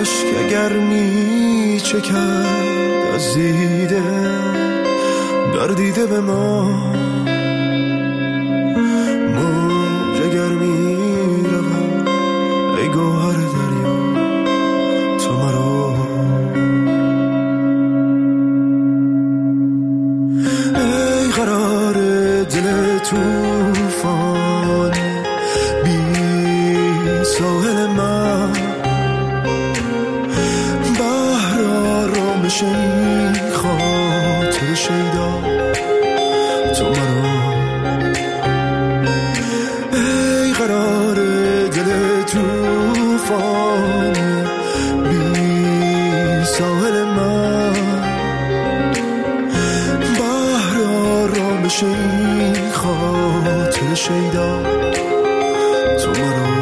اشک اگر می چکد از دیده گردیده به ما، موج اگر می رود ای گوهر دریا تو مرا، ای قرار دل توفان بی ساحل من، بحر آرامش این خاطر شیدا تو مرا، ای قرار دل توفان بی ساحل من، بحر آرامش این خاطر شیدا تو مرا.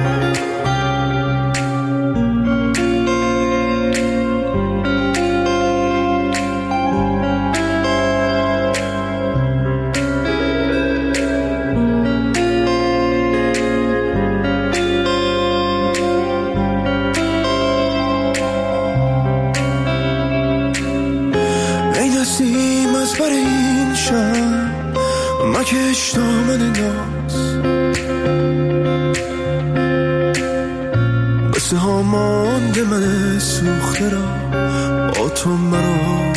مکش دامن ناز بسه ها مانده من سوخته را با تو مرا،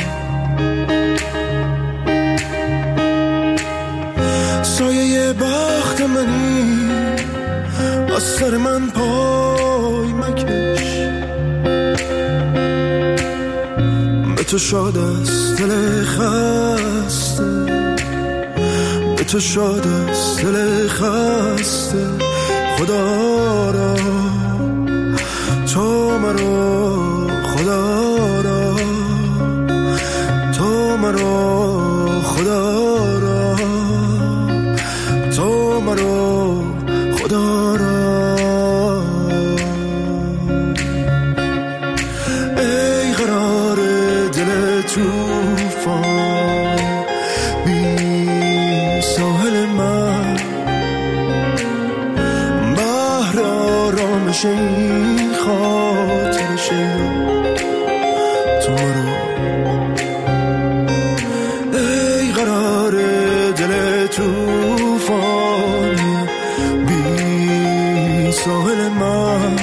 سایه بخت منی از سر من پای مکش، به تو شاد است دل خسته، تو شاد است دل خسته، خدا را تو مرا، خدا را تو مرا، خدا را تو مرا، خدا را، ای قرار دل توفان ساحل من، بحر آرامش این خاطر شیدا تو مرا، ای قرار دل توفان بی ساحل من،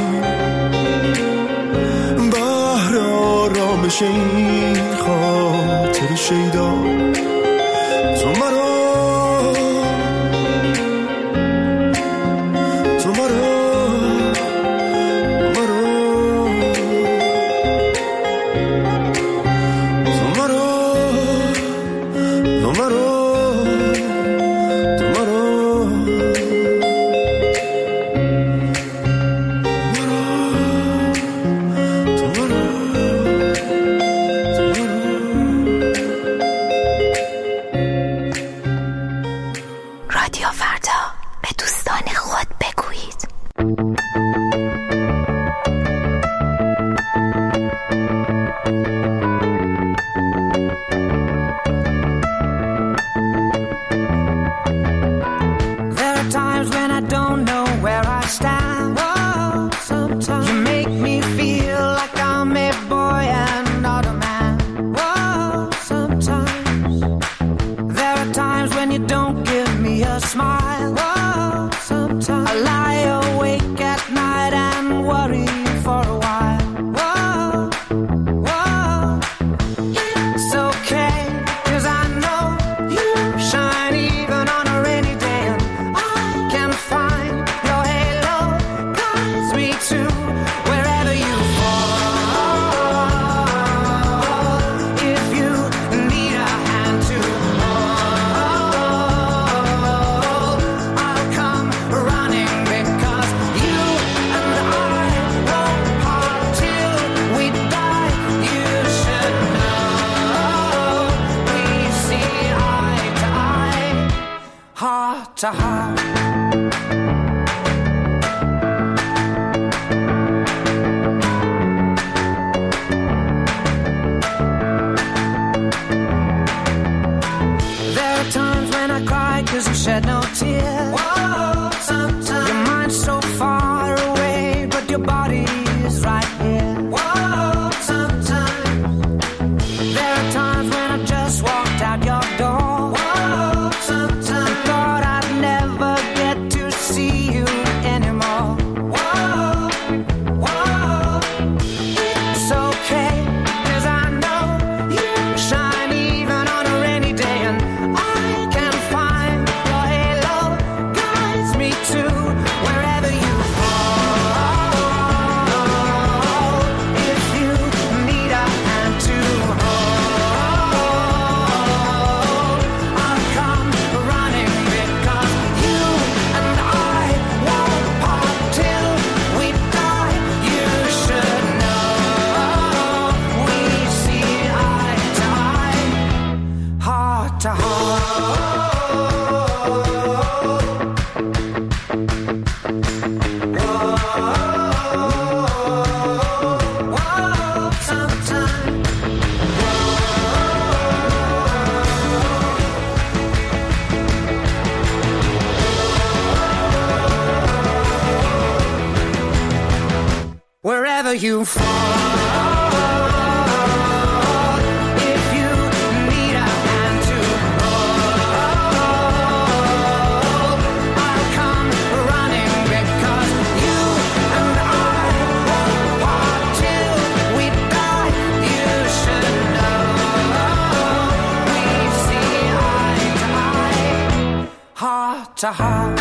بحر آرامش این خاطر شیدا تو مرا. to heart. There are times when I cry 'cause you shed no tears. Whoa, sometimes your mind's so far away, but your body is right here. Whoa. you fall, if you need a hand to hold, I'll come running because you and I won't part till we die. You should know we see eye to eye, heart to heart.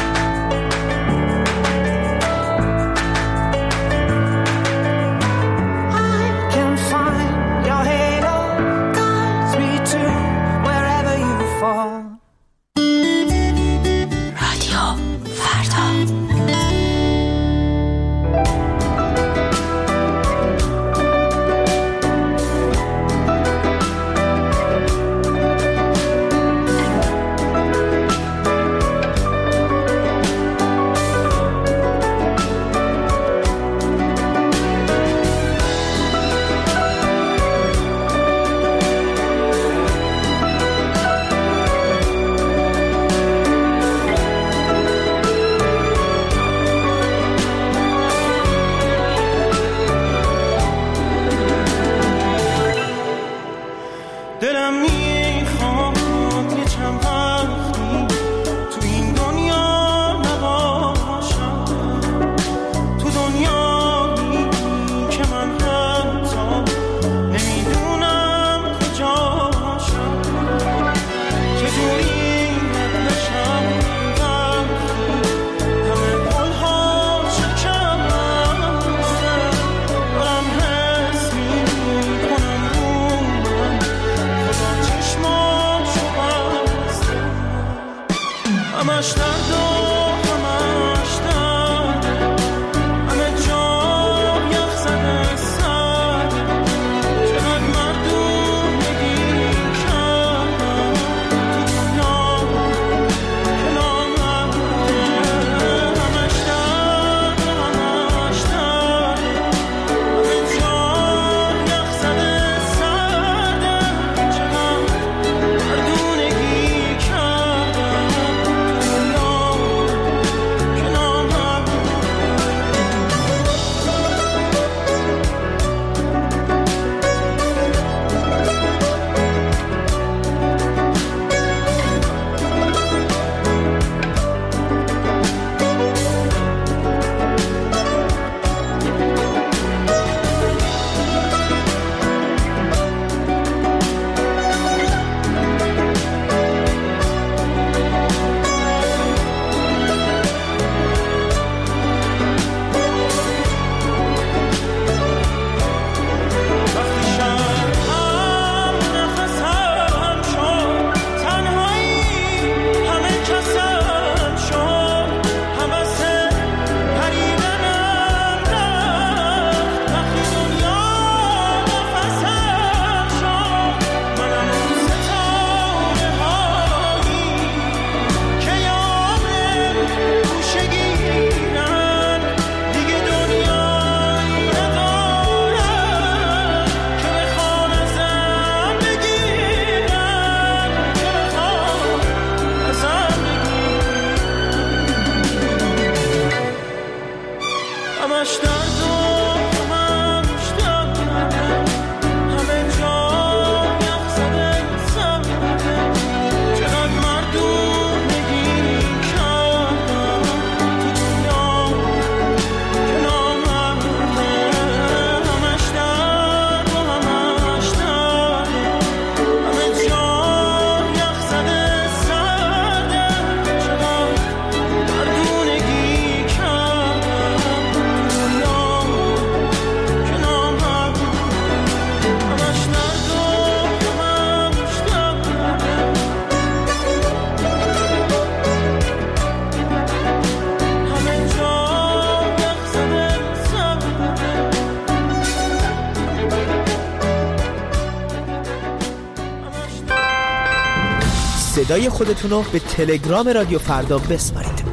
صدای خودتونو به تلگرام رادیو فردا بسپارید.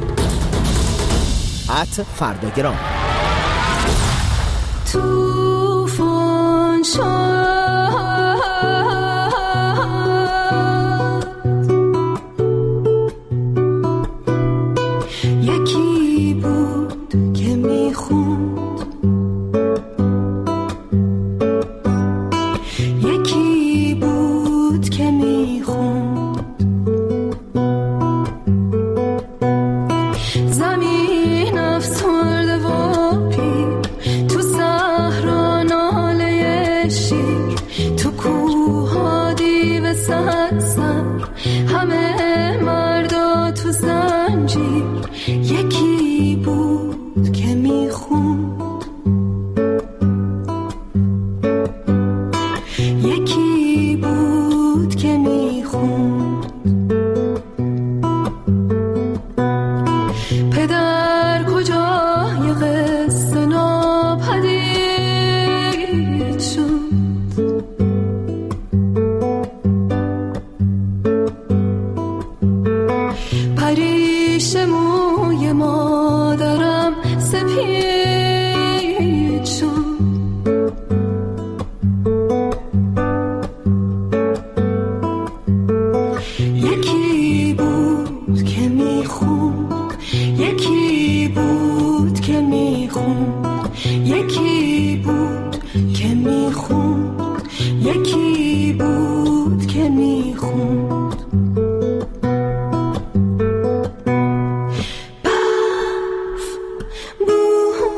@فرداگرام. طوفان یکی بود که میخوند شیر تو کوها دیو صد سر، همه مردا تو زنجیر. یکی بود که میخوند، یکی بود که میخوند. پدر کجای قصه ناپدید شد، پریش موی مادرم سپید شد. یکی بود که میخوند، یکی بود که میخوند، یکی بود که میخوند، یکی بود که میخوند. برف بود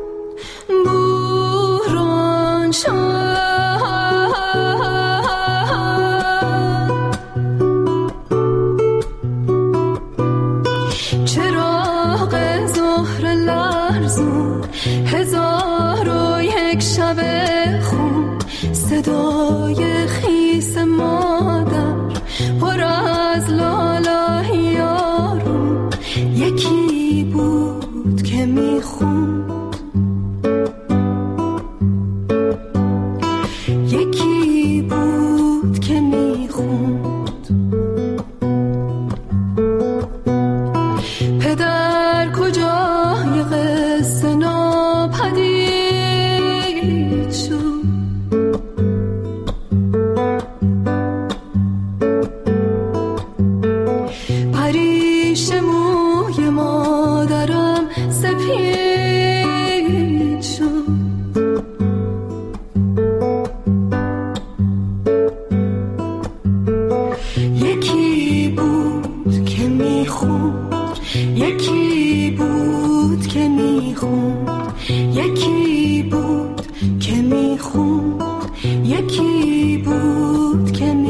بوران شد، چراغ ظهر لرزون، 1001 شب خون. صدای خیس مادر پر از لالای یارون. یکی بود که میخوند، یکی بود که میخوند. پدر کجای قصه ناپدید شد، پریش موی مادرم سپید شد. یکی بود که میخوند، یکی بود که میخوند، یکی بود که میخوند، یکی بود که